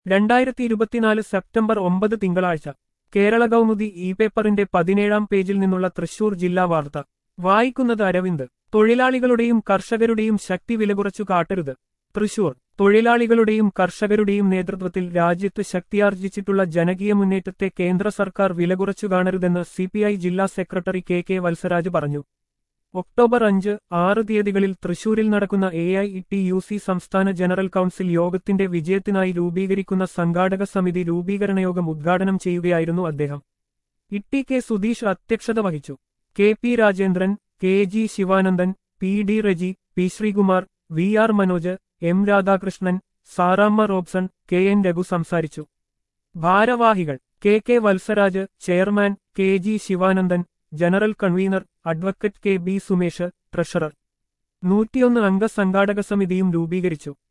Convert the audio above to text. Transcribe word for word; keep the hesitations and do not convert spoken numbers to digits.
രണ്ടായിരത്തി ഇരുപത്തിനാല് സെപ്റ്റംബർ ഒമ്പത് തിങ്കളാഴ്ച കേരള കൗമുദി ഇ പേപ്പറിന്റെ പതിനേഴാം പേജിൽ നിന്നുള്ള തൃശൂർ ജില്ലാ വാർത്ത വായിക്കുന്നത് അരവിന്ദ്. തൊഴിലാളികളുടെയും കർഷകരുടെയും ശക്തി വിലകുറച്ചു കാട്ടരുത്. തൃശൂർ. തൊഴിലാളികളുടെയും കർഷകരുടെയും നേതൃത്വത്തിൽ രാജ്യത്ത് ശക്തിയാർജിച്ചിട്ടുള്ള ജനകീയ മുന്നേറ്റത്തെ കേന്ദ്ര സർക്കാർ വിലകുറച്ചു കാണരുതെന്ന് സിപിഐ ജില്ലാ സെക്രട്ടറി കെ കെ വത്സരാജ് പറഞ്ഞു. ഒക്ടോബർ അഞ്ച്, ആറ് തീയതികളിൽ തൃശൂരിൽ നടക്കുന്ന A I T U C സംസ്ഥാന ജനറൽ കൗൺസിൽ യോഗത്തിന്റെ വിജയത്തിനായി രൂപീകരിക്കുന്ന സംഘാടക സമിതി രൂപീകരണയോഗം ഉദ്ഘാടനം ചെയ്യുകയായിരുന്നു അദ്ദേഹം. ഇട്ടി കെ സുധീഷ് അധ്യക്ഷത വഹിച്ചു. K P Rajendran, K G Sivanandan, P D Reji, P Sreekumar, V R Manoj, M Radhakrishnan, Saramma Robson, K N Raghu സംസാരിച്ചു. ഭാരവാഹികൾ: K K Valsaraj chairman, K G Sivanandan general convener, advocate K B Sumesh treasurer. നൂറ്റിയൊന്ന് അംഗ സംഘാടക സമിതിയും രൂപീകരിച്ചു.